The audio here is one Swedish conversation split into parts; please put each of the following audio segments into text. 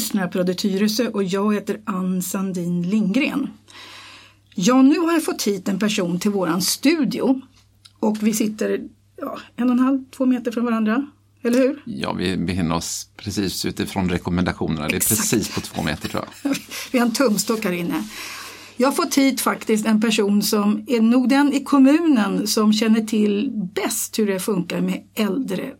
lyssnar på Radio Tyresö och jag heter Ann Sandin Lindgren. Ja, nu har jag fått hit en person till våran studio och vi sitter 1,5-2 meter från varandra, eller hur? Ja, vi befinner oss precis utifrån rekommendationerna. Exakt. Det är precis på 2 meter tror jag. Vi har en tumstock här inne. Jag har fått hit faktiskt en person som är nog den i kommunen som känner till bäst hur det funkar med äldre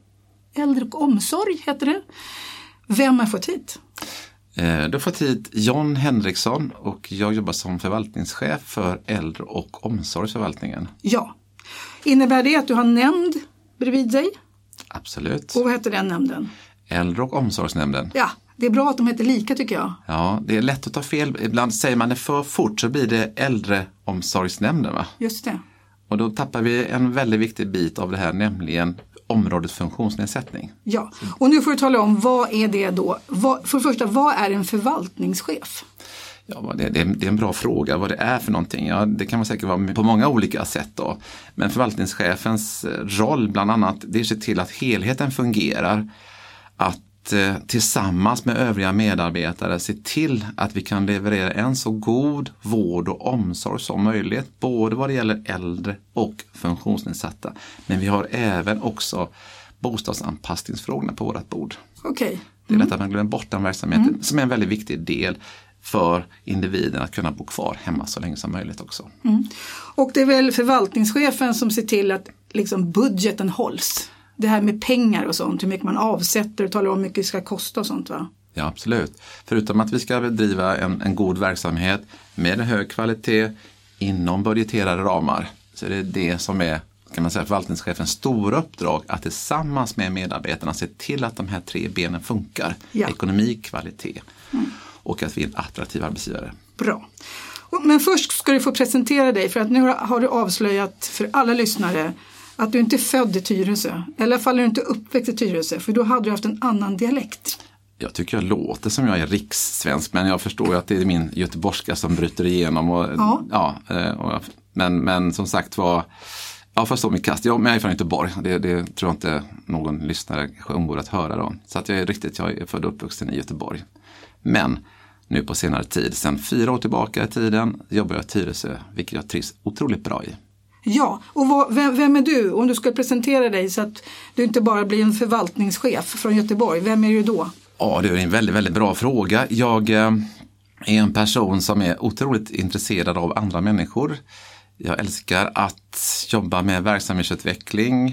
och omsorg, heter det. Vem har fått hit? Du har fått hit John Henriksson och jag jobbar som förvaltningschef för äldre- och omsorgsförvaltningen. Ja. Innebär det att du har nämnd bredvid dig? Absolut. Och vad heter den nämnden? Äldre- och omsorgsnämnden. Ja, det är bra att de heter lika tycker jag. Ja, det är lätt att ta fel. Ibland säger man det för fort så blir det äldreomsorgsnämnden, va? Just det. Och då tappar vi en väldigt viktig bit av det här, nämligen området funktionsnedsättning. Ja, och nu får du tala om vad är det då? För det första, vad är en förvaltningschef? Ja, det är en bra fråga vad det är för någonting. Ja, det kan man säkert vara på många olika sätt då. Men förvaltningschefens roll bland annat, det är att se till att helheten fungerar. Att tillsammans med övriga medarbetare se till att vi kan leverera en så god vård och omsorg som möjligt. Både vad det gäller äldre och funktionsnedsatta. Men vi har även också bostadsanpassningsfrågorna på vårt bord. Okej. Det är lätt att man glömmer bort den verksamheten som är en väldigt viktig del för individen att kunna bo kvar hemma så länge som möjligt också. Och det är väl förvaltningschefen som ser till att liksom budgeten hålls. Det här med pengar och sånt, hur mycket man avsätter och talar om hur mycket det ska kosta och sånt, va? Ja, absolut. Förutom att vi ska bedriva en god verksamhet med en hög kvalitet inom budgeterade ramar, så är det som är, kan man säga, förvaltningschefens stora uppdrag att tillsammans med medarbetarna se till att de här 3 benen funkar. Ja. Ekonomi, kvalitet och att vi är en attraktiv arbetsgivare. Bra. Men först ska du få presentera dig, för att nu har du avslöjat för alla lyssnare att du inte är född i Tyresö. I alla fall är du inte uppväxt i Tyresö, för då hade du haft en annan dialekt. Jag tycker jag låter som jag är rikssvensk, men jag förstår ju att det är min göteborgska som bryter igenom. Men som sagt var, jag förstår mitt kast. Men jag är från Göteborg, det tror jag inte någon lyssnare undgår att höra då. Så att jag är född och uppvuxen i Göteborg. Men nu på senare tid, sedan 4 år tillbaka i tiden, jobbar jag i Tyresö, vilket jag trivs otroligt bra i. Ja, och vem är du? Om du ska presentera dig så att du inte bara blir en förvaltningschef från Göteborg, vem är du då? Ja, det är en väldigt, väldigt bra fråga. Jag är en person som är otroligt intresserad av andra människor. Jag älskar att jobba med verksamhetsutveckling.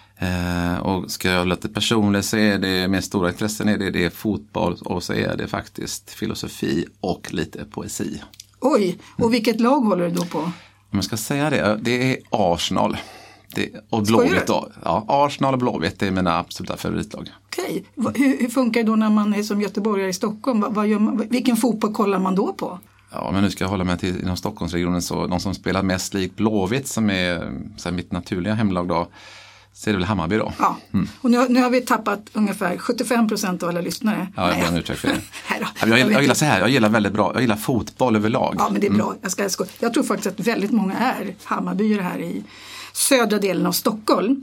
Och ska jag låta personligt så är det med stora intressen det är fotboll och så är det faktiskt filosofi och lite poesi. Oj, och vilket lag håller du då på? Om jag ska säga det är Arsenal. Och Blåvitt då. Ja, Arsenal och Blåvitt är mina absoluta favoritlag. Okej, hur funkar det då när man är som göteborgare i Stockholm? Vad gör man, vilken fotboll kollar man då på? Ja, men nu ska jag hålla mig till inom Stockholmsregionen, så de som spelar mest likt Blåvitt som är så här, mitt naturliga hemlag då, så är det väl Hammarby då. Ja, och nu har vi tappat ungefär 75% av alla lyssnare. Ja, jag ber om ursäkt för det. Jag gillar så här, jag gillar väldigt bra, jag gillar fotboll överlag. Ja, men det är bra. Jag tror faktiskt att väldigt många är Hammarbyare här i södra delen av Stockholm.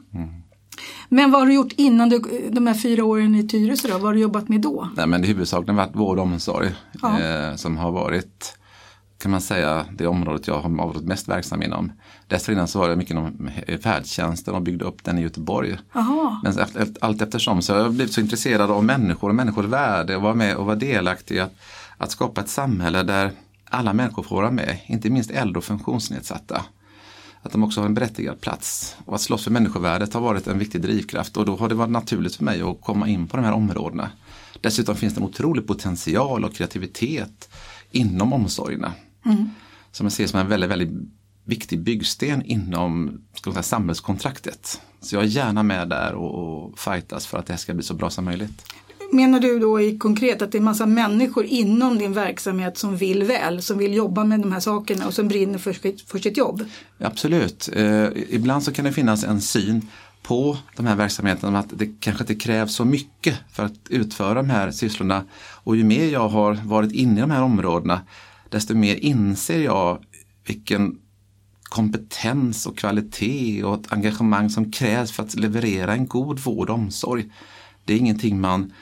Men vad har du gjort innan de här 4 åren i Tyresö då? Vad har du jobbat med då? Nej, men det huvudsakligen har varit vård och omsorg som har varit, kan man säga, det området jag har varit mest verksam inom. Dessförinnan så var det mycket inom färdtjänsten och byggde upp den i Göteborg. Aha. Men allt eftersom så har jag blivit så intresserad av människor och människors värde och vara med och vara delaktig att skapa ett samhälle där alla människor får vara med, inte minst äldre och funktionsnedsatta. Att de också har en berättigad plats. Och att slåss för människovärdet har varit en viktig drivkraft. Och då har det varit naturligt för mig att komma in på de här områdena. Dessutom finns det en otrolig potential och kreativitet inom omsorgerna. Som jag ser som en väldigt, väldigt viktig byggsten inom samhällskontraktet. Så jag är gärna med där och fightas för att det här ska bli så bra som möjligt. Menar du då i konkret att det är massa människor inom din verksamhet som vill väl, som vill jobba med de här sakerna och som brinner för sitt jobb? Absolut. Ibland så kan det finnas en syn på de här verksamheterna att det kanske inte krävs så mycket för att utföra de här sysslorna. Och ju mer jag har varit inne i de här områdena, desto mer inser jag vilken kompetens och kvalitet och ett engagemang som krävs för att leverera en god vård och omsorg. Det är ingenting man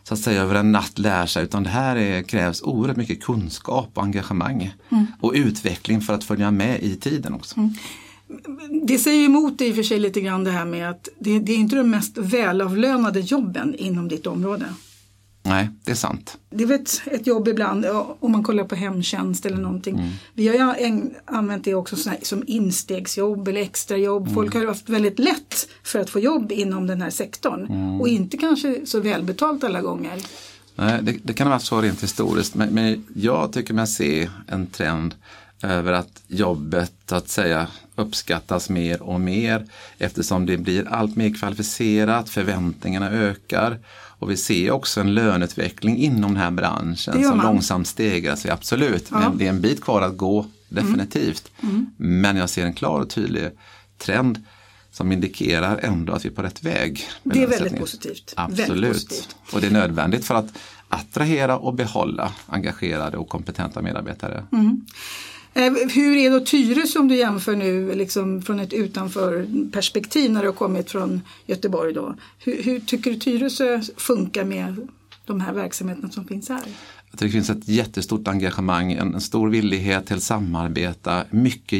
så att säga över en natt lär sig, utan det här krävs oerhört mycket kunskap och engagemang och utveckling för att följa med i tiden också. Det säger emot i och för sig lite grann det här med att det är inte de mest välavlönade jobben inom ditt område. Nej, det är sant. Det är väl ett jobb ibland om man kollar på hemtjänst eller någonting. Vi har ju använt det också som instegsjobb eller extrajobb. Folk har haft väldigt lätt för att få jobb inom den här sektorn. Och inte kanske så välbetalt alla gånger. Nej, det kan vara så rent historiskt. Men jag tycker man ser en trend över att jobbet att säga uppskattas mer och mer eftersom det blir allt mer kvalificerat, förväntningarna ökar och vi ser också en löneutveckling inom den här branschen som långsamt stegrar sig, absolut. Men det är en bit kvar att gå, definitivt. Men jag ser en klar och tydlig trend som indikerar ändå att vi är på rätt väg. Det är väldigt positivt. Absolut. Väldigt positivt. Och det är nödvändigt för att attrahera och behålla engagerade och kompetenta medarbetare. Hur är då Tyresö om du jämför nu liksom från ett utanför perspektiv när du har kommit från Göteborg då? Hur tycker du Tyresö funkar med de här verksamheterna som finns här? Jag tycker det finns ett jättestort engagemang, en stor villighet till samarbeta, mycket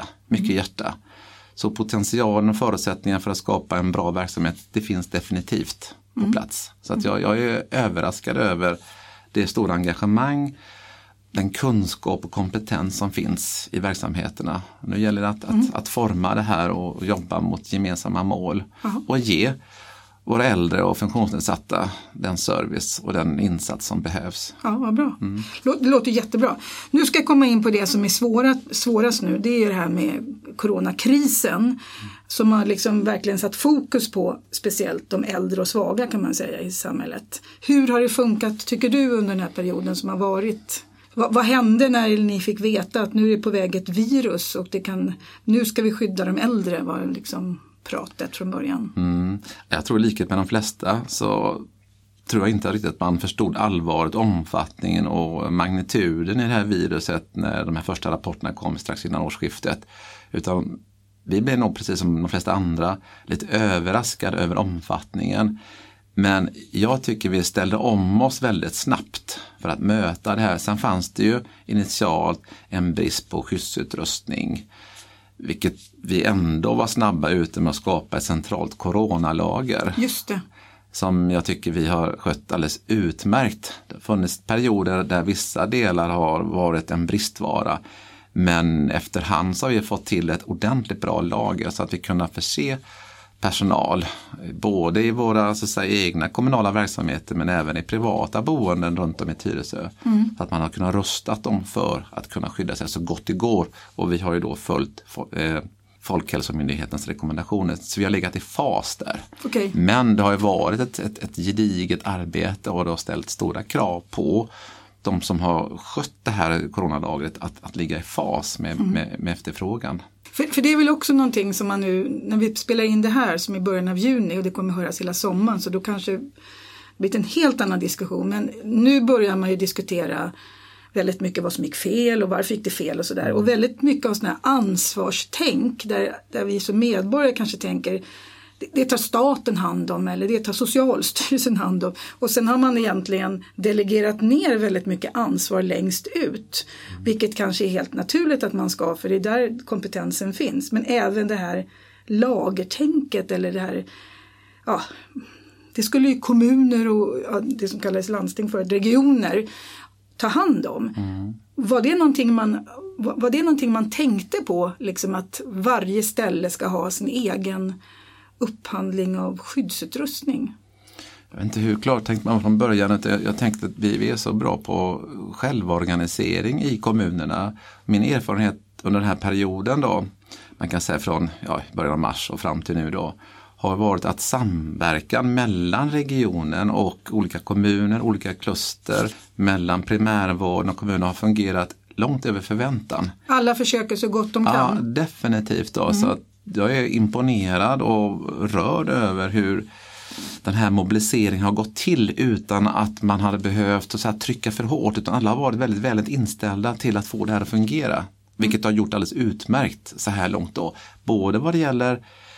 hjärta. Så potentialen och förutsättningar för att skapa en bra verksamhet, det finns definitivt på plats. Så att jag är överraskad över det stora engagemang, den kunskap och kompetens som finns i verksamheterna. Nu gäller det att forma det här och jobba mot gemensamma mål och ge våra äldre och funktionsnedsatta den service och den insats som behövs. Ja, vad bra. Det låter jättebra. Nu ska jag komma in på det som är svårast nu. Det är det här med coronakrisen som har liksom verkligen satt fokus på speciellt de äldre och svaga kan man säga i samhället. Hur har det funkat tycker du under den här perioden som har varit? Vad hände när ni fick veta att nu är det på väg ett virus och nu ska vi skydda de äldre var liksom pratet från början? Jag tror i likhet med de flesta så tror jag inte riktigt att man förstod allvaret, omfattningen och magnituden i det här viruset när de här första rapporterna kom strax innan årsskiftet. Utan vi blev nog precis som de flesta andra lite överraskade över omfattningen. Men jag tycker vi ställde om oss väldigt snabbt för att möta det här. Sen fanns det ju initialt en brist på skyddsutrustning. Vilket vi ändå var snabba ute med att skapa ett centralt coronalager. Just det. Som jag tycker vi har skött alldeles utmärkt. Det har funnits perioder där vissa delar har varit en bristvara. Men efterhand så har vi fått till ett ordentligt bra lager så att vi kunnat förse personal, både i våra så att säga, egna kommunala verksamheter men även i privata boenden runt om i Tyresö. Så att man har kunnat rusta dem för att kunna skydda sig så gott det går. Och vi har ju då följt Folkhälsomyndighetens rekommendationer. Så vi har legat i fas där. Okay. Men det har ju varit ett gediget arbete och det har ställt stora krav på de som har skött det här coronalagret att ligga i fas med efterfrågan. För det är väl också någonting som man nu, när vi spelar in det här som i början av juni och det kommer höras hela sommaren så då kanske det blir en helt annan diskussion. Men nu börjar man ju diskutera väldigt mycket vad som gick fel och varför gick det fel och sådär. Och väldigt mycket av sådana här ansvarstänk där vi som medborgare kanske tänker det tar staten hand om eller det tar Socialstyrelsen hand om. Och sen har man egentligen delegerat ner väldigt mycket ansvar längst ut. Vilket kanske är helt naturligt att man ska för det är där kompetensen finns. Men även det här lagertänket eller det här, ja, det skulle ju kommuner och det som kallas landsting för regioner ta hand om. Var det någonting man tänkte på liksom att varje ställe ska ha sin egen upphandling av skyddsutrustning? Jag vet inte hur klart tänkte man från början. Jag tänkte att vi är så bra på självorganisering i kommunerna. Min erfarenhet under den här perioden då, man kan säga från början av mars och fram till nu då, har varit att samverkan mellan regionen och olika kommuner, olika kluster, mellan primärvården och kommuner har fungerat långt över förväntan. Alla försöker så gott de kan. Ja, definitivt då. Så att jag är imponerad och rörd över hur den här mobiliseringen har gått till utan att man hade behövt så att trycka för hårt. Utan alla har varit väldigt, väldigt inställda till att få det här att fungera. Vilket har gjort alldeles utmärkt så här långt då. Både vad det gäller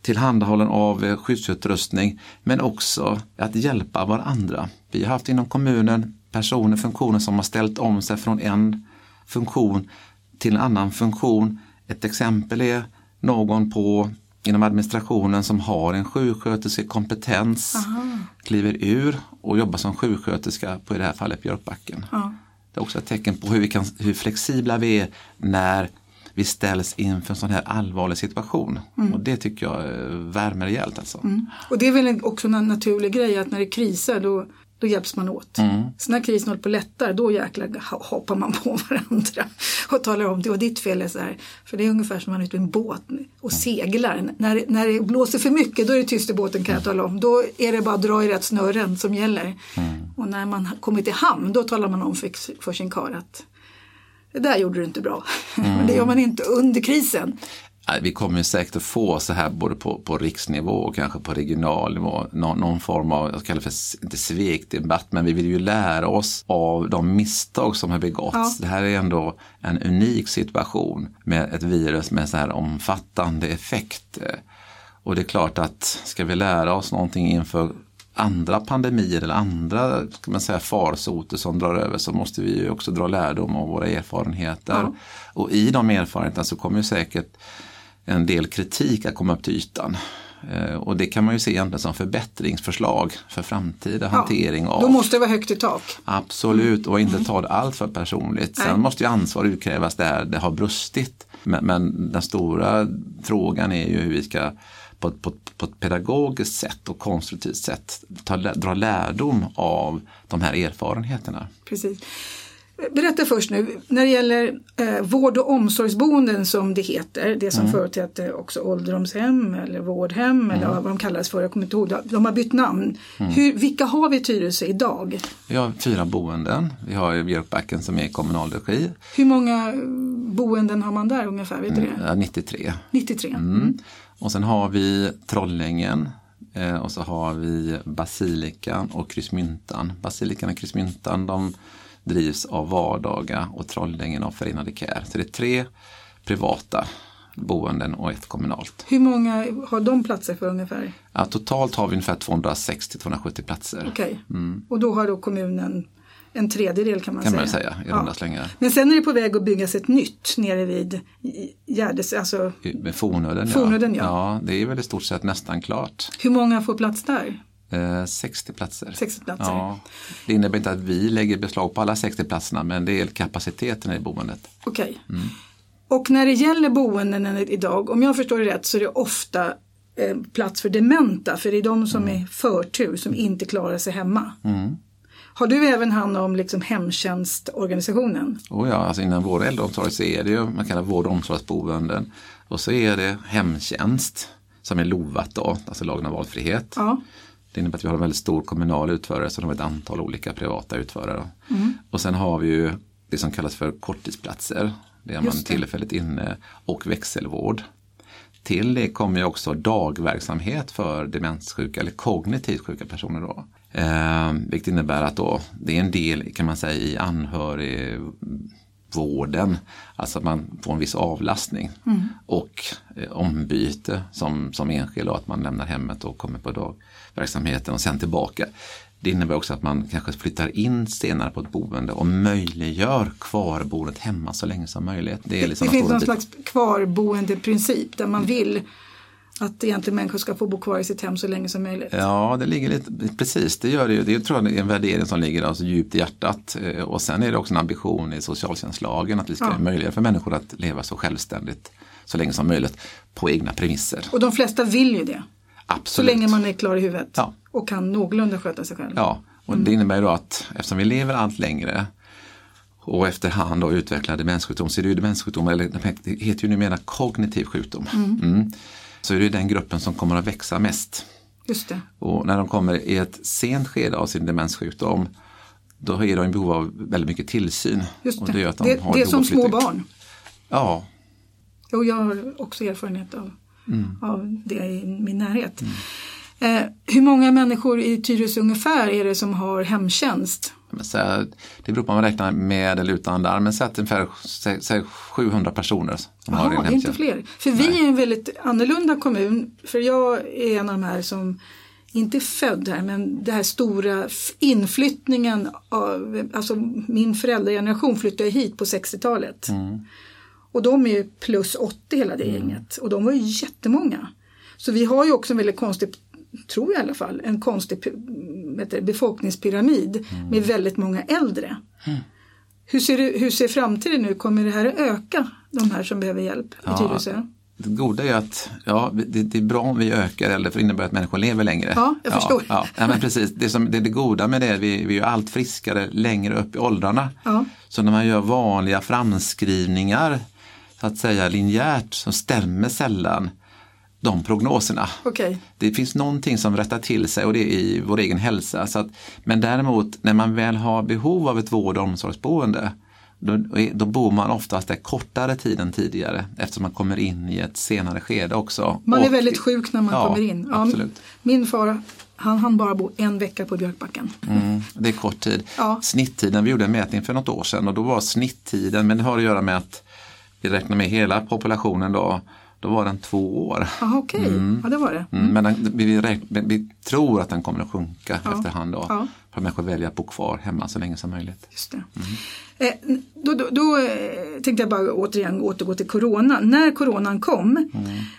tillhandahållen av skyddsutrustning, men också att hjälpa varandra. Vi har haft inom kommunen funktioner som har ställt om sig från en funktion till en annan funktion. Ett exempel är någon inom administrationen som har en sjuksköterskekompetens, kliver ur och jobbar som sjuksköterska på i det här fallet Björkbacken. Ja. Det är också ett tecken på hur flexibla vi är när vi ställs inför en sån här allvarlig situation. Och det tycker jag värmer rejält alltså. Och det är väl också en naturlig grej att när det krisar då hjälps man åt. Så när krisen håller på lättar, då jäklar hoppar man på varandra och talar om det var ditt fel är så här. För det är ungefär som man är ute i en båt och seglar. När det blåser för mycket, då är det tyst i båten kan jag tala om. Då är det bara att dra i rätt snören som gäller. Och när man kommer till hamn, då talar man om för sin karl att det där gjorde du inte bra. Men det gör man inte under krisen. Vi kommer säkert att få så här både på riksnivå och kanske på regional nivå någon form av, jag kallar det för inte svekdebatt, men vi vill ju lära oss av de misstag som har begåtts. Ja. Det här är ändå en unik situation med ett virus med så här omfattande effekt. Och det är klart att ska vi lära oss någonting inför andra pandemier eller andra kan man säga, farsoter som drar över, så måste vi ju också dra lärdom av våra erfarenheter. Ja. Och i de erfarenheterna så kommer ju säkert en del kritik att komma upp till ytan. Och det kan man ju se egentligen som förbättringsförslag för framtida hantering av. Då måste det vara högt i tak. Absolut, och inte ta det allt för personligt. Sen måste ju ansvar utkrävas där det har brustit. Men den stora frågan är ju hur vi ska på ett pedagogiskt sätt och konstruktivt sätt dra lärdom av de här erfarenheterna. Precis. Berätta först nu, när det gäller vård- och omsorgsboenden som det heter, det som förut hette också ålderdomshem eller vårdhem eller vad de kallas för, jag kommer inte ihåg, de har bytt namn. Vilka har vi i Tyresö idag? Vi har 4 boenden, vi har Björkbacken som är i kommunal regi. Hur många boenden har man där ungefär, vet du det? 93. 93. Och sen har vi Trollängen. Och så har vi Basilikan och Kryssmyntan. Basilikan och Kryssmyntan, de drivs av Vardaga och Trollängen av Förenade Care. Så det är 3 privata boenden och 1 kommunalt. Hur många har de platser för ungefär? Ja, totalt har vi ungefär 260-270 platser. Okej. Och då har då kommunen en tredjedel kan man säga. I runda slängar. Men sen är det på väg att byggas ett nytt nere vid Gärdes, alltså med Fornudden. Ja, det är väl i stort sett nästan klart. Hur många får plats där? 60 platser. 60 platser. Ja, det innebär inte att vi lägger beslag på alla 60 platserna, men det är kapaciteten i boendet. Okej. Och när det gäller boenden idag, om jag förstår det rätt, så är det ofta plats för dementa, för det är de som är förtur, som inte klarar sig hemma. Har du även hand om liksom hemtjänstorganisationen? Ja, alltså inom vår äldreomsorg så är det ju, man kallar vård- och omsorgsboenden. Och så är det hemtjänst som är lovat då, alltså lagen om valfrihet. Ja. Det innebär att vi har en väldigt stor kommunal utförare, så de har ett antal olika privata utförare. Och sen har vi ju det som kallas för korttidsplatser. Det är man tillfälligt inne, och växelvård. Till det kommer ju också dagverksamhet för demenssjuka eller kognitivt sjuka personer då. Vilket innebär att då, det är en del kan man säga i anhörigvården. Alltså att man får en viss avlastning och ombyte som enskild, och att man lämnar hemmet och kommer på dagverksamheten och sen tillbaka. Det innebär också att man kanske flyttar in senare på ett boende och möjliggör kvarboendet hemma så länge som möjligt. Det finns någon slags kvarboendeprincip där man vill att egentligen människor ska få bo kvar i sitt hem så länge som möjligt. Ja, det ligger lite, precis, det gör det ju. Det tror jag är en värdering som ligger alltså djupt i hjärtat. Och sen är det också en ambition i socialtjänstlagen att vi ska möjliggöra för människor att leva så självständigt så länge som möjligt på egna premisser. Och de flesta vill ju det. Absolut. Så länge man är klar i huvudet och kan någorlunda sköta sig själv. Ja, och det innebär ju då att eftersom vi lever allt längre och efterhand då utvecklar demenssjukdom, så är det ju demenssjukdom, eller det heter ju numera kognitiv sjukdom. Så är det den gruppen som kommer att växa mest. Just det. Och när de kommer i ett sent skede av sin demenssjukdom, då är de i behov av väldigt mycket tillsyn. Just det. Och det gör att det är som små barn. Ja. Och jag har också erfarenhet av det i min närhet. Hur många människor i Tyresö ungefär är det som har hemtjänst? Det beror på om man räknar med eller utan där, men säg ungefär 700 personer som har en hemtjänst. Det är inte fler. För vi är en väldigt annorlunda kommun, för jag är en av de här som inte är född här, men det här stora inflyttningen av, alltså min föräldrageneration flyttade hit på 60-talet. Och de är ju plus 80 hela det gänget, och de var ju jättemånga. Så vi har ju också en väldigt konstig, tror jag i alla fall, en konstig befolkningspyramid med väldigt många äldre. Hur ser framtiden nu? Kommer det här att öka, de här som behöver hjälp i Tyresö? Det goda är att det är bra om vi ökar äldre, för det innebär att människor lever längre. Ja, jag förstår. Ja, men precis. Det goda med det, vi är ju allt friskare längre upp i åldrarna. Ja. Så när man gör vanliga framskrivningar, så att säga linjärt, så stämmer sällan de prognoserna. Okay. Det finns någonting som rättar till sig, och det är i vår egen hälsa. Men däremot när man väl har behov av ett vård- och omsorgsboende, då bor man oftast där kortare tid än tidigare, eftersom man kommer in i ett senare skede också. Man är väldigt sjuk när man kommer in. Ja, absolut. Min far, han bara bo en vecka på Björkbacken. Det är kort tid. Ja. Snitttiden, vi gjorde en mätning för något år sedan, och då var snitttiden, men det har att göra med att vi räknar med hela populationen då var den 2 år. Aha, okej. Ja, det var det. Men vi tror att den kommer att sjunka efterhand då. Ja. För att människor väljer att bo kvar hemma så länge som möjligt. Just det. Då tänkte jag bara återgå till corona. När coronan kom,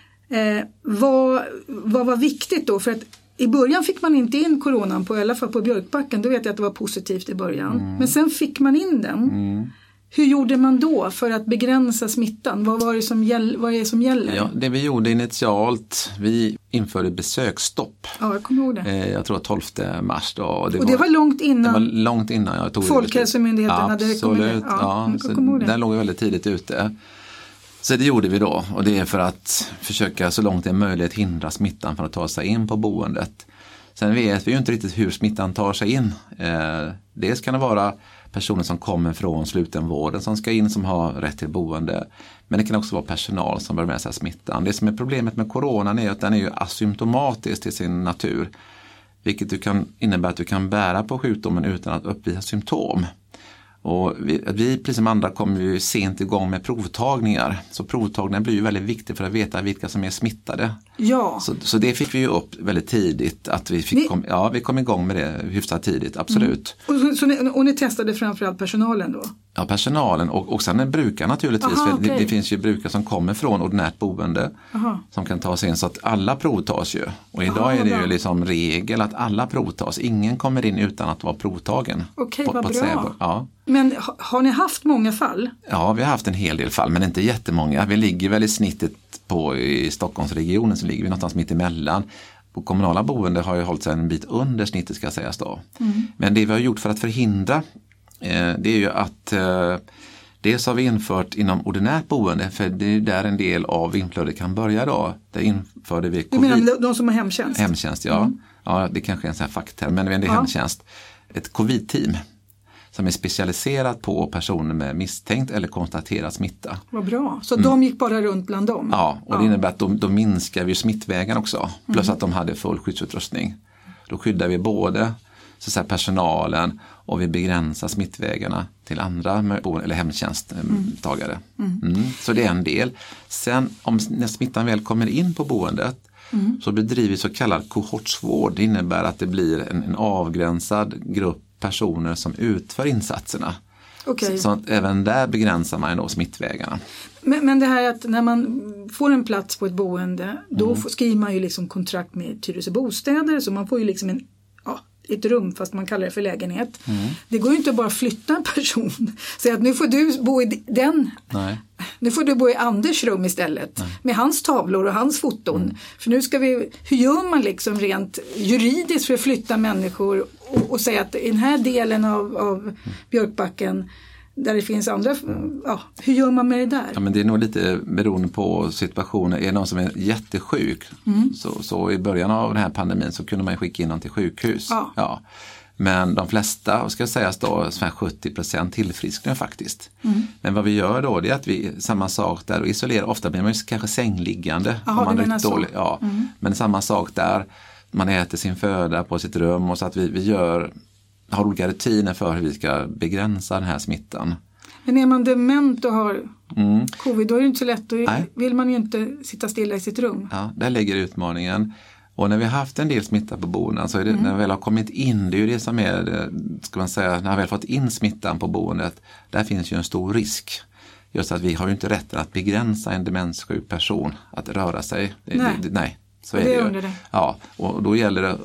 vad var viktigt då? För att i början fick man inte in coronan i alla fall på Björkbacken. Då vet jag att det var positivt i början. Men sen fick man in den. Hur gjorde man då för att begränsa smittan? Vad är det som gäller? Ja, det vi gjorde initialt, vi införde besöksstopp. Ja, jag kommer ihåg det. Jag tror 12 mars då. Och det var långt innan? Det var långt innan jag tog Folkhälsomyndigheten hade rekommenderat. Absolut, där låg vi väldigt tidigt ute. Så det gjorde vi då, och det är för att försöka så långt det är möjligt hindra smittan från att ta sig in på boendet. Sen vet vi ju inte riktigt hur smittan tar sig in. Dels kan det vara personer som kommer från slutenvården som ska in, som har rätt till boende. Men det kan också vara personal som bär med sig smittan. Det som är problemet med coronan är att den är ju asymptomatisk till sin natur. Vilket innebär att du kan bära på sjukdomen utan att uppvisa symptom. Och vi precis som andra kommer ju sent igång med provtagningar. Så provtagningar blir ju väldigt viktigt för att veta vilka som är smittade. Ja. Så det fick vi ju upp väldigt tidigt. Att vi kom igång med det hyfsat tidigt, absolut. Och ni testade framförallt personalen då? Ja, personalen och sen brukare naturligtvis. Aha, okay. Det finns ju brukare som kommer från ordinärt boende som kan ta sig in, så att alla provtas ju. Och idag är det ju liksom regel att alla provtas. Ingen kommer in utan att vara provtagen. Okej, vad bra. Säga. Ja. Men har ni haft många fall? Ja, vi har haft en hel del fall, men inte jättemånga. Vi ligger väl i snittet i Stockholmsregionen, så ligger vi någonstans mitt emellan. På kommunala boende har ju hållit sig en bit under snittet, ska sägas då. Men det vi har gjort för att förhindra, det är ju att dels har vi infört inom ordinärt boende, för det är där en del av inflödet kan börja då. Där införde vi Du menar de som har hemtjänst? Hemtjänst, ja. Ja, det kanske är en sån här fackterm, men det är hemtjänst. Ett covid-team som är specialiserat på personer med misstänkt eller konstaterad smitta. Vad bra. Så de gick bara runt bland dem? Ja, och det innebär att de minskar vi smittvägen också. Plus att de hade full skyddsutrustning. Då skyddar vi både så att säga, personalen, och vi begränsar smittvägarna till andra eller hemtjänsttagare. Så det är en del. Sen när smittan väl kommer in på boendet så bedriver vi så kallad kohortsvård. Det innebär att det blir en avgränsad grupp personer som utför insatserna. Okay. Så att även där begränsar man då smittvägarna. Men det här att när man får en plats på ett boende, då skriver man ju liksom kontrakt med Tyresö bostäder, så man får ju liksom ett rum, fast man kallar det för lägenhet. Det går ju inte att bara flytta en person. Så att nu får du bo i den. Nej. Nu får du bo i Anders rum istället. Nej. Med hans tavlor och hans foton. För nu ska hur gör man liksom rent juridiskt för att flytta människor och säga att i den här delen av Björkbacken där det finns andra, hur gör man med det där? Ja, men det är nog lite beroende på situationen. Är det någon som är jättesjuk, så i början av den här pandemin så kunde man skicka in någon till sjukhus. Ja. Men de flesta, ska sägas då, 70% tillfrisknar faktiskt. Men vad vi gör då, det är att vi, samma sak där, och isolerar, ofta blir man ju kanske sängliggande. Aha, om man är dålig. Men samma sak där. man äter sin föda på sitt rum och så att vi har olika rutiner för hur vi ska begränsa den här smittan. Men är man dement och har covid, då är det inte så lätt. Då vill man ju inte sitta stilla i sitt rum. Ja, där ligger utmaningen. Och när vi har haft en del smitta på boenden så är det, när vi väl har kommit in, det är ju det som är, ska man säga, när vi väl fått in smittan på boendet, där finns ju en stor risk. Just att vi har ju inte rätten att begränsa en demenssjuk person att röra sig. Nej, så är det ju. Det. Ja, och då gäller det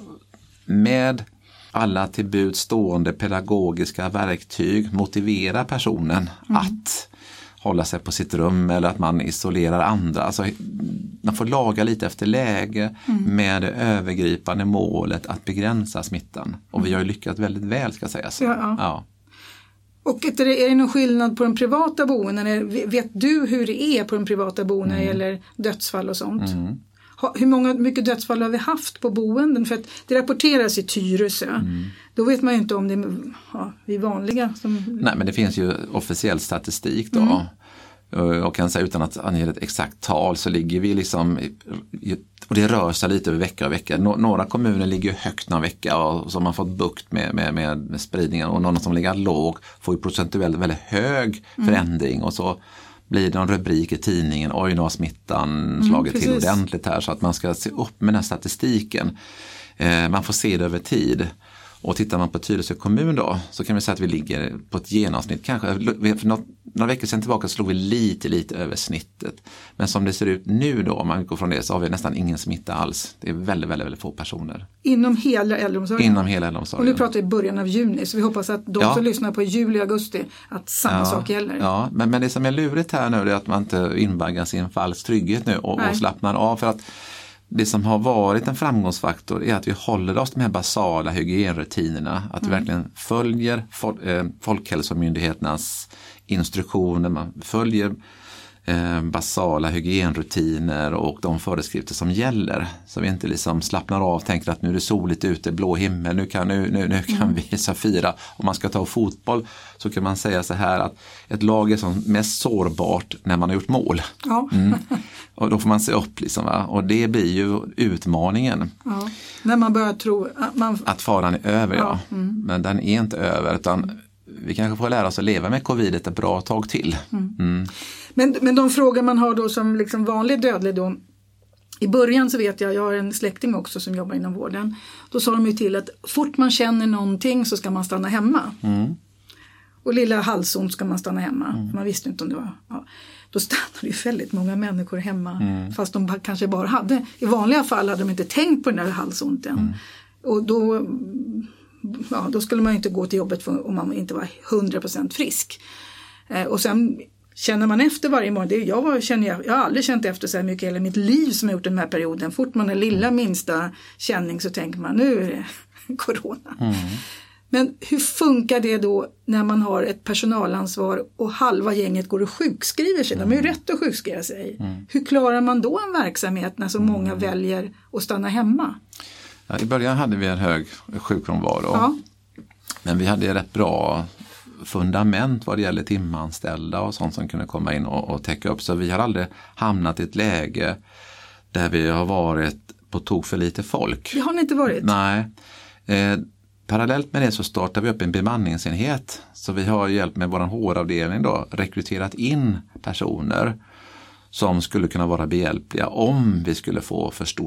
med alla till buds stående pedagogiska verktyg motivera personen att hålla sig på sitt rum eller att man isolerar andra. Alltså, man får laga lite efter läge med det övergripande målet att begränsa smittan. Och vi har ju lyckats väldigt väl, ska sägas. Ja. Och är det någon skillnad på de privata boenden? Vet du hur det är på de privata boenden när det gäller dödsfall och sånt? Hur mycket dödsfall har vi haft på boenden? För att det rapporteras i Tyresö. Då vet man ju inte om det är vanliga. Nej, men det finns ju officiell statistik då. Och kan säga utan att ange ett exakt tal så ligger vi liksom, och det rör sig lite över vecka och vecka. Några kommuner ligger högt någon vecka och så har man fått bukt med spridningen, och någon som ligger låg får ju procentuellt väldigt hög förändring, och så blir det en rubrik i tidningen, oj, nu har smittan slagit till ordentligt här, så att man ska se upp med den här statistiken. Man får se det över tid. Och tittar man på Tyresö kommun då, så kan vi säga att vi ligger på ett genomsnitt. Kanske för några veckor sedan tillbaka slog vi lite över snittet. Men som det ser ut nu då, om man går från det, så har vi nästan ingen smitta alls. Det är väldigt, väldigt, väldigt få personer. Inom hela äldreomsorgen? Inom hela äldreomsorgen. Och nu pratar vi i början av juni, så vi hoppas att de som lyssnar på juli och augusti, att samma sak gäller. Ja, men det som är lurigt här nu är att man inte invaggas i en falsk trygghet nu och slappnar av, för att det som har varit en framgångsfaktor är att vi håller oss de här basala hygienrutinerna. Att vi verkligen följer Folkhälsomyndigheternas instruktioner. Man följer basala hygienrutiner och de föreskrifter som gäller. Så vi inte liksom slappnar av och tänker att nu är det soligt ute, blå himmel, nu kan vi så fira. Om man ska ta fotboll så kan man säga så här att ett lag är som mest sårbart när man har gjort mål. Ja. Och då får man se upp liksom, va? Och det blir ju utmaningen. Ja. När man börjar tro att faran är över, men den är inte över, utan vi kanske får lära oss att leva med covid ett bra tag till. Men de frågor man har då som liksom vanlig dödlig då, i början så vet jag har en släkting också som jobbar inom vården. Då sa de ju till att fort man känner någonting så ska man stanna hemma. Och lilla halsont ska man stanna hemma. Man visste inte om det var... Ja. Då stannade ju väldigt många människor hemma. Fast de kanske bara hade... I vanliga fall hade de inte tänkt på den där halsonten. Och då skulle man ju inte gå till jobbet om man inte var 100% frisk. Och sen känner man efter varje morgon. Jag har aldrig känt efter så här mycket i hela mitt liv som jag gjort den här perioden. Fort man är lilla minsta känning så tänker man nu är det corona. Men hur funkar det då när man har ett personalansvar och halva gänget går och sjukskriver sig? De har ju rätt att sjukskriva sig. Hur klarar man då en verksamhet när så många väljer att stanna hemma? Ja, i början hade vi en hög sjukfrånvaro. Ja. Men vi hade ett rätt fundament vad det gäller timanställda och sånt som kunde komma in och täcka upp. Så vi har aldrig hamnat i ett läge där vi har varit på tok för lite folk. Det har ni inte varit? Nej. Parallellt med det så startar vi upp en bemanningsenhet. Så vi har hjälp med vår HR-avdelning då, rekryterat in personer som skulle kunna vara behjälpliga om vi skulle få för stor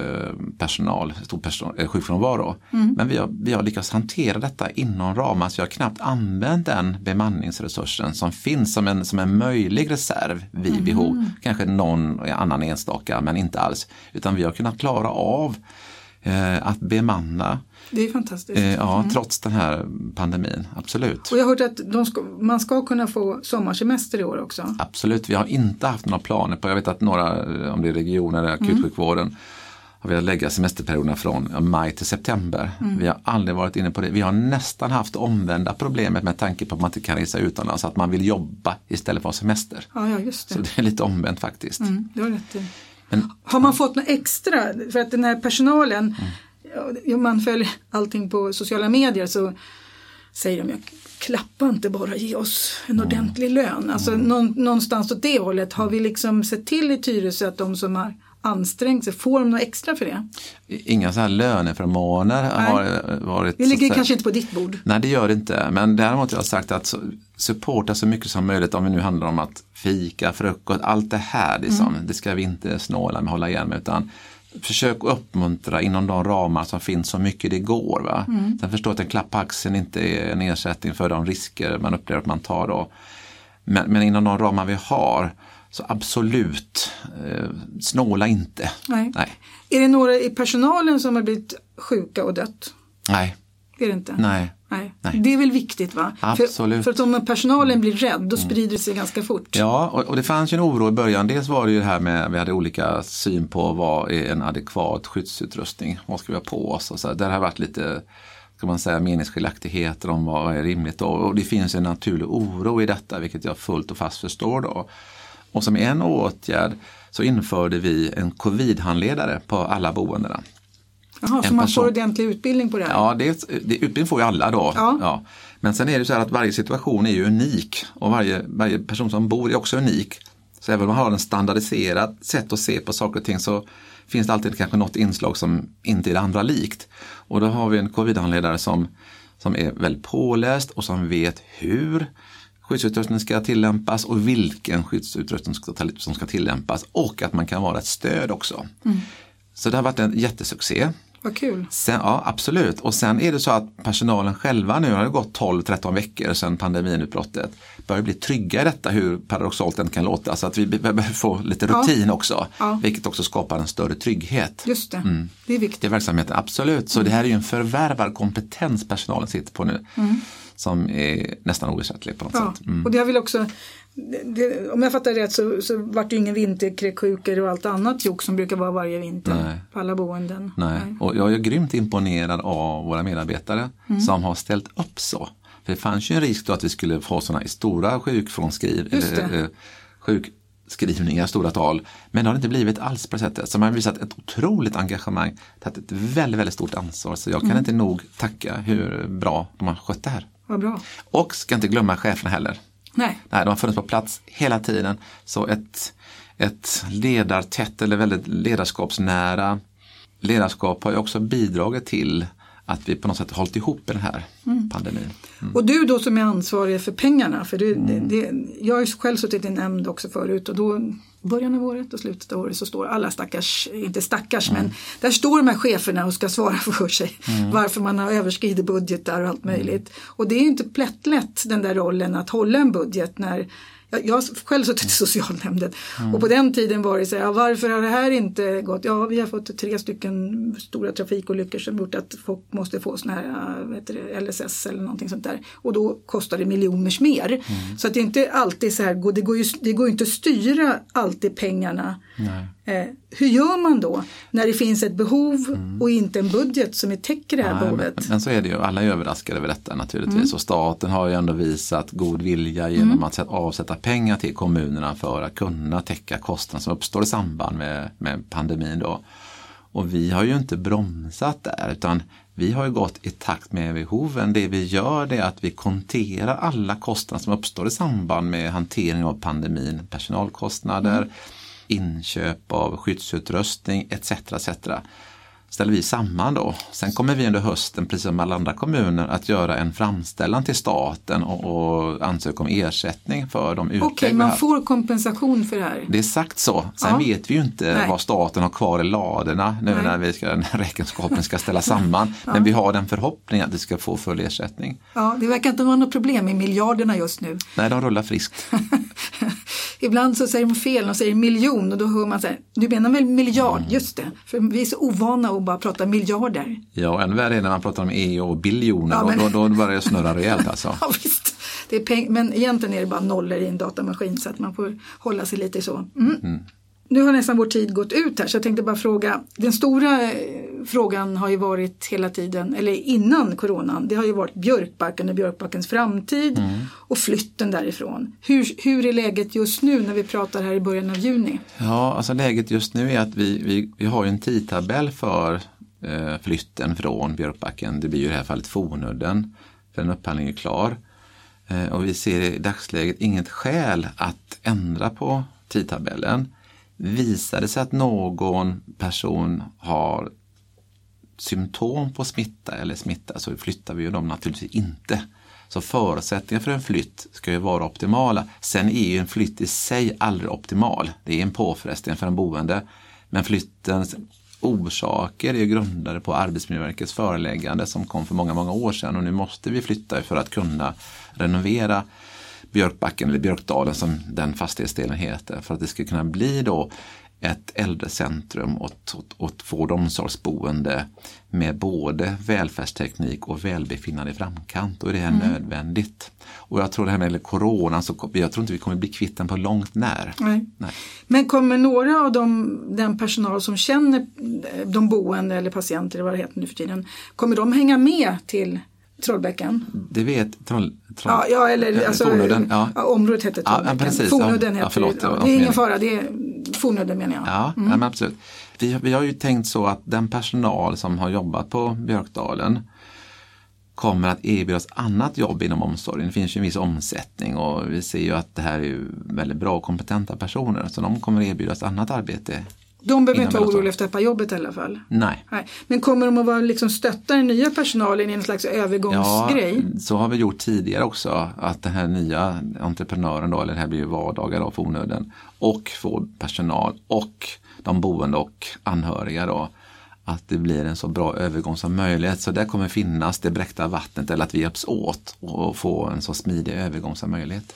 sjukfrånvaro. Men vi har lyckats hantera detta inom ramen, så jag har knappt använt den bemanningsresursen som finns som en möjlig reserv vid behov. Kanske någon annan enstaka, men inte alls. Utan vi har kunnat klara av att bemanna. Det är fantastiskt. Trots den här pandemin, absolut. Och jag har hört att man ska kunna få sommarsemester i år också. Absolut, vi har inte haft några planer på, jag vet att några, om det är regioner eller akutsjukvården, har velat lägga semesterperioderna från maj till september. Vi har aldrig varit inne på det. Vi har nästan haft omvända problemet med tanke på att man inte kan resa utomlands, att man vill jobba istället för semester. Ja, just det. Så det är lite omvänt faktiskt. Det har rätt. Men har man fått något extra? För att den här personalen, om man följer allting på sociala medier så säger de, klappa inte bara, ge oss en ordentlig lön. Alltså någonstans åt det hållet har vi liksom sett till i Tyresö att de som ansträngt sig. Får de något extra för det? Inga så här löneförmåner har varit... Det ligger kanske inte på ditt bord. Nej, det gör det inte. Men däremot har jag sagt att supporta så mycket som möjligt om vi nu handlar om att fika, frukost, allt det här. Liksom, det ska vi inte snåla med, hålla igen med, utan försök uppmuntra inom de ramar som finns så mycket det går. Va? Sen förstår att en klapp på axeln inte är en ersättning för de risker man upplever att man tar då. Men inom de ramar vi har, så absolut, snåla inte. Nej. Är det några i personalen som har blivit sjuka och dött? Nej. Är det inte? Nej. Det är väl viktigt, va? Absolut. För att om personalen blir rädd, då sprider det sig ganska fort. Ja, och det fanns ju en oro i början. Dels var det ju det här med, vi hade olika syn på vad är en adekvat skyddsutrustning. Vad ska vi ha på oss? Och så. Där har varit lite, ska man säga, meningsskiljaktigheter om vad är rimligt då. Och det finns en naturlig oro i detta, vilket jag fullt och fast förstår då. Och som en åtgärd så införde vi en covid-handledare på alla boendena. Jaha, så man får ordentlig utbildning på det här? Ja, utbildning får ju alla då. Ja. Men sen är det så här att varje situation är ju unik och varje person som bor är också unik. Så även om man har en standardiserad sätt att se på saker och ting, så finns det alltid kanske något inslag som inte är det andra likt. Och då har vi en covid-handledare som är väldigt påläst och som vet hur skyddsutrustning ska tillämpas och vilken skyddsutrustning som ska tillämpas, och att man kan vara ett stöd också. Så det har varit en jättesuccé. Vad kul. Sen, ja, absolut. Och sen är det så att personalen själva, nu har det gått 12-13 veckor sedan pandemiutbrottet, börjar bli trygga i detta, hur paradoxalt den kan låta. Så att vi behöver få lite rutin också, vilket också skapar en större trygghet. Just det, det är viktigt. I verksamheten, absolut. Så det här är ju en förvärvad kompetens personalen sitter på nu. Som är nästan oersättlig på något sätt. Och det har väl också, om jag fattar rätt så vart det ingen vinterkräksjuka och allt annat jobb som brukar vara varje vinter på alla boenden. Nej. Och jag är grymt imponerad av våra medarbetare som har ställt upp så. För det fanns ju en risk då att vi skulle få sådana stora sjukskrivningar, stora tal. Men det har inte blivit alls på det sättet. Så man har visat ett otroligt engagemang, tagit ett väldigt, väldigt stort ansvar. Så jag kan inte nog tacka hur bra de har skött det här. Vad bra. Och ska inte glömma cheferna heller. Nej, de har funnits på plats hela tiden. Så ett ledartätt eller väldigt ledarskapsnära ledarskap har ju också bidragit till att vi på något sätt har hållit ihop den här pandemin. Och du då som är ansvarig för pengarna, för jag har ju själv suttit i nämnd också förut, och då början av året och slutet av året så står alla inte stackars, men där står de här cheferna och ska svara för sig varför man har överskridit budgetar och allt möjligt. Och det är ju inte plättlätt, den där rollen att hålla en budget när jag har själv suttit i socialnämnden och på den tiden var det så här, varför har det här inte gått? Ja, vi har fått 3 stora trafikolyckor som gjort att folk måste få såna här LSS eller någonting sånt där, och då kostar det miljoners mer. Så att det är inte alltid så här, det går inte att styra alltid pengarna. Hur gör man då när det finns ett behov och inte en budget som täcker det här behovet? Men så är det ju, alla är överraskade över detta naturligtvis, och staten har ju ändå visat god vilja genom att avsätta pengar till kommunerna för att kunna täcka kostnader som uppstår i samband med pandemin då. Och vi har ju inte bromsat där, utan vi har ju gått i takt med behoven. Det vi gör det är att vi konterar alla kostnader som uppstår i samband med hantering av pandemin, personalkostnader, inköp av skyddsutrustning etc. ställer vi samman då. Sen kommer vi under hösten, precis som alla andra kommuner, att göra en framställan till staten och ansöka om ersättning för de utlägg. Okej, man får kompensation för det här. Det är sagt så. Sen vet vi ju inte vad staten har kvar i ladorna nu när räkenskapen ska ställa samman. Men vi har den förhoppningen att vi ska få full ersättning. Ja, det verkar inte vara något problem med miljarderna just nu. Nej, de rullar friskt. Ibland så säger de fel, de säger miljon, och då hör man så här, du menar väl miljard, just det. För vi är så ovana att bara prata miljarder. Ja, än värre är när man pratar om EU och biljoner, då börjar det snurra rejält alltså. Ja, visst. Det är men egentligen är det bara nollor i en datamaskin, så att man får hålla sig lite så. Nu har nästan vår tid gått ut här, så jag tänkte bara fråga, den stora frågan har ju varit hela tiden, eller innan coronan, det har ju varit Björkbacken och Björkbackens framtid och flytten därifrån. Hur är läget just nu när vi pratar här i början av juni? Ja, alltså läget just nu är att vi har ju en tidtabell för flytten från Björkbacken. Det blir ju i det här fallet Fornudden, för en upphandling är klar. Och vi ser i dagsläget inget skäl att ändra på tidtabellen. Visar det sig att någon person har symptom på smitta eller smitta, så flyttar vi ju dem naturligtvis inte. Så förutsättningar för en flytt ska ju vara optimala. Sen är ju en flytt i sig aldrig optimal. Det är en påfrestning för en boende. Men flyttens orsaker är grundade på Arbetsmiljöverkets föreläggande som kom för många, många år sedan. Och nu måste vi flytta för att kunna renovera Björkbacken eller Björkdalen som den fastighetsdelen heter. För att det ska kunna bli då ett äldrecentrum och vård- och omsorgsboende med både välfärdsteknik och välbefinnande i framkant. Och det är nödvändigt. Och jag tror det här med corona, jag tror inte vi kommer bli kvitt den på långt när. Nej. Men kommer några av den personal som känner de boende eller patienter, vad det heter nu för tiden, kommer de hänga med till Trollbäcken? Det vet Ja, eller alltså, området heter Trollbäcken. Ja, precis. Fornudden heter förlåt, det är ingen fara, det är Fornudden menar jag. Ja, men absolut. Vi har ju tänkt så att den personal som har jobbat på Björkdalen kommer att erbjudas annat jobb inom omsorgen. Det finns ju en viss omsättning och vi ser ju att det här är ju väldigt bra och kompetenta personer, så de kommer erbjudas annat arbete. De behöver inte vara oroliga efter jobbet i alla fall. Nej. Men kommer de att vara liksom stötta den nya personalen i en slags övergångsgrej? Ja, så har vi gjort tidigare också, att den här nya entreprenören då, eller det här blir ju vardagar av Fornudden, och vårdpersonal och de boende och anhöriga då, att det blir en så bra övergång som möjligt. Så där kommer finnas det bräckta vattnet, eller att vi hjälps åt och få en så smidig övergång som möjligt.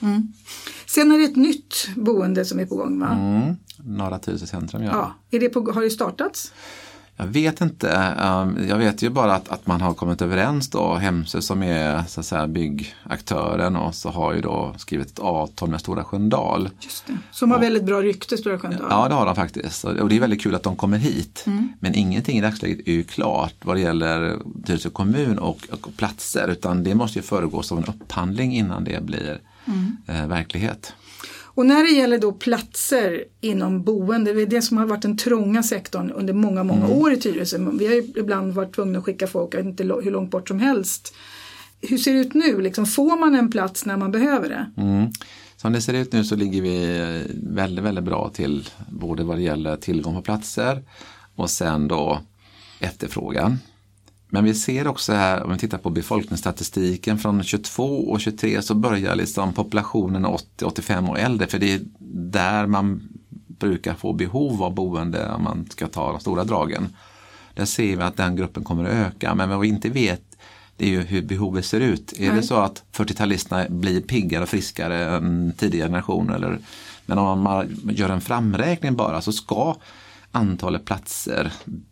Sen är det ett nytt boende som är på gång, va? Norra Tyresö-centrum, ja. Har det startats? Jag vet inte. Jag vet ju bara att man har kommit överens då. Hemsö som är så att säga byggaktören, och så har ju då skrivit ett avtal med Stora Sköndal. Just det. Som har väldigt bra rykte, Stora Sköndal. Ja, det har de faktiskt. Och det är väldigt kul att de kommer hit. Men ingenting i dagsläget är ju klart vad det gäller Tyresö kommun och platser, utan det måste ju föregås av en upphandling innan det blir verklighet. Och när det gäller då platser inom boende, det är det som har varit den trånga sektorn under många, många år i Tyresö. Vi har ju ibland varit tvungna att skicka folk, inte hur långt bort som helst. Hur ser det ut nu? Liksom, får man en plats när man behöver det? Som det ser ut nu så ligger vi väldigt, väldigt bra till, både vad det gäller tillgång på platser och sen då efterfrågan. Men vi ser också här, om vi tittar på befolkningsstatistiken från 22 och 23, så börjar liksom populationen 80-85 och äldre, för det är där man brukar få behov av boende om man ska ta de stora dragen. Där ser vi att den gruppen kommer att öka, men vad vi inte vet, det är ju hur behovet ser ut. Är det så att 40-talisterna blir piggare och friskare än tidigare generationer? Men om man gör en framräkning bara, så ska antalet platser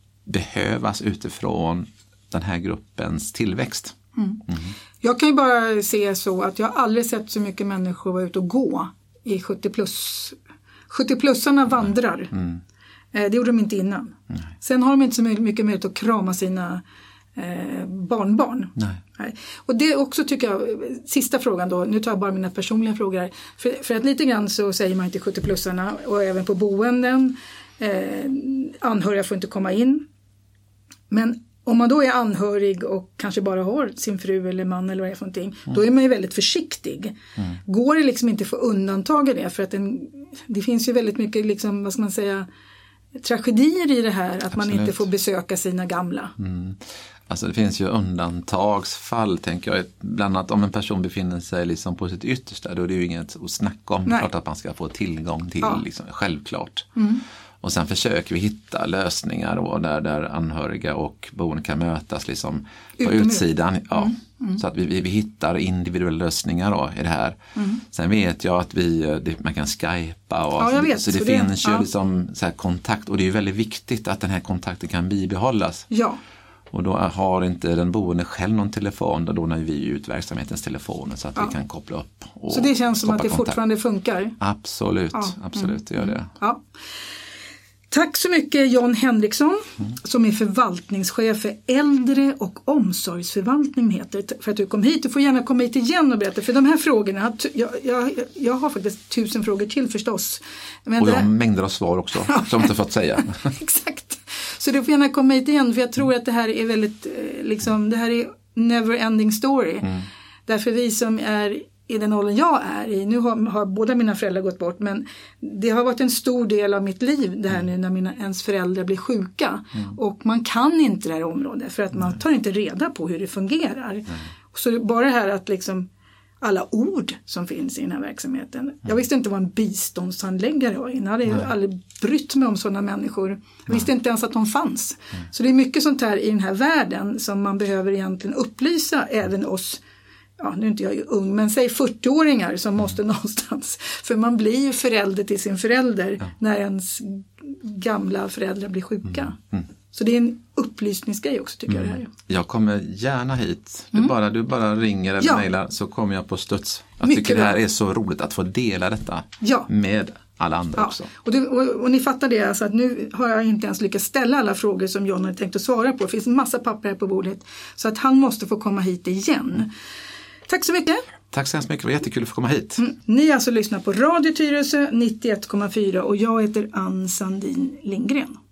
behövas utifrån den här gruppens tillväxt. Jag kan ju bara se så att jag aldrig sett så mycket människor vara ute och gå i 70+. 70-plussarna vandrar. Det gjorde de inte innan. Sen har de inte så mycket möjlighet att krama sina barnbarn. Nej. Och det också tycker jag, sista frågan då, nu tar jag bara mina personliga frågor. För att lite grann så säger man till 70-plussarna och även på boenden, anhöriga får inte komma in. Men om man då är anhörig och kanske bara har sin fru eller man eller vad det är för någonting, då är man ju väldigt försiktig. Går det liksom inte att få undantag i det? För att det finns ju väldigt mycket, liksom, vad ska man säga, tragedier i det här, att man inte får besöka sina gamla. Alltså det finns ju undantagsfall, tänker jag. Bland annat om en person befinner sig liksom på sitt yttersta, då är det ju inget att snacka om. Klart att man ska få tillgång till, liksom, självklart. Och sen försöker vi hitta lösningar då, där anhöriga och boende kan mötas liksom på utsidan. Ja. Så att vi hittar individuella lösningar då i det här. Sen vet jag att man kan skypa. Och så det finns ju liksom så här kontakt. Och det är ju väldigt viktigt att den här kontakten kan bibehållas. Ja. Och då har inte den boende själv någon telefon, då lånar vi ut verksamhetens telefoner så att vi kan koppla upp. Och så det känns som att det kontakt. Fortfarande funkar? Absolut, absolut, det gör det. Ja. Tack så mycket John Henriksson som är förvaltningschef för äldre- och omsorgsförvaltning heter, för att du kom hit. Du får gärna komma hit igen och berätta, för de här frågorna, jag har faktiskt 1000 frågor till förstås. Men och jag har mängder av svar också som jag inte fått säga. Exakt. Så du får gärna komma hit igen, för jag tror att det här är väldigt, liksom, det här är never ending story. Därför vi som är i den åldern jag är i, nu har båda mina föräldrar gått bort, men det har varit en stor del av mitt liv det här nu när ens föräldrar blir sjuka. Och man kan inte det här området för att man tar inte reda på hur det fungerar. Så bara det här att liksom alla ord som finns i den här verksamheten. Jag visste inte vad en biståndshandläggare var innan. Jag hade ju aldrig brytt mig om sådana människor. Jag visste inte ens att de fanns. Så det är mycket sånt här i den här världen som man behöver egentligen upplysa även oss, nu är inte jag ju ung, men säg 40-åringar som måste någonstans. För man blir ju förälder till sin förälder när ens gamla föräldrar blir sjuka. Så det är en upplysningsgrej också tycker jag det här. Jag kommer gärna hit. Du bara ringer eller mejlar så kommer jag på studs. Jag mycket tycker det här är så roligt att få dela detta med alla andra också. Och ni fattar det alltså att nu har jag inte ens lyckats ställa alla frågor som John hade tänkt att svara på. Det finns en massa papper här på bordet så att han måste få komma hit igen. Tack så mycket. Tack så hemskt mycket, det var jättekul att få komma hit. Ni alltså lyssnar på Radio Tyresö 91,4 och jag heter Ann Sandin Lindgren.